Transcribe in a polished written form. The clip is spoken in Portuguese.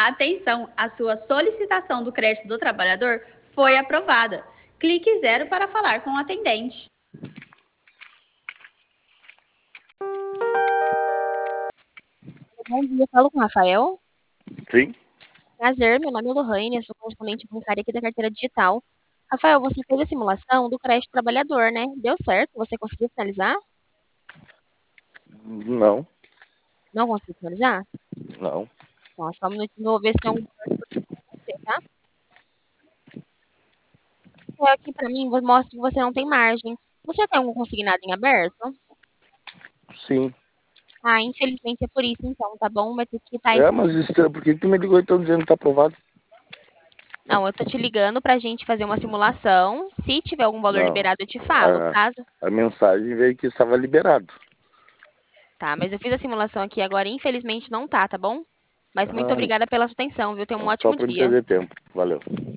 Atenção, a sua solicitação do crédito do trabalhador foi aprovada. Clique 0 para falar com o atendente. Bom dia, falo com o Rafael. Sim, Prazer, meu nome é Lohane, eu sou correspondente bancária aqui da carteira digital. Rafael, você fez a simulação do crédito trabalhador, né? Deu certo? Você conseguiu finalizar? não, Não conseguiu finalizar? não. Bom, só um minutinho, vou ver se tem algum valor disponível para você, tá? É, aqui pra mim mostra que você não tem margem. Você já tem algum consignado em aberto? Sim. Ah, infelizmente é por isso então, tá bom? Vai ter que quitar esse. Mas isso, por que tu me ligou então dizendo que tá aprovado? Não, eu tô te ligando pra gente fazer uma simulação. Se tiver algum valor Não. liberado, eu te falo. Caso. A mensagem veio que estava liberado. Tá, mas eu fiz a simulação aqui agora, infelizmente não tá, tá bom? Mas muito Ah, obrigada pela sua atenção, viu? Tenha um só ótimo para não dia. perder tempo. Valeu.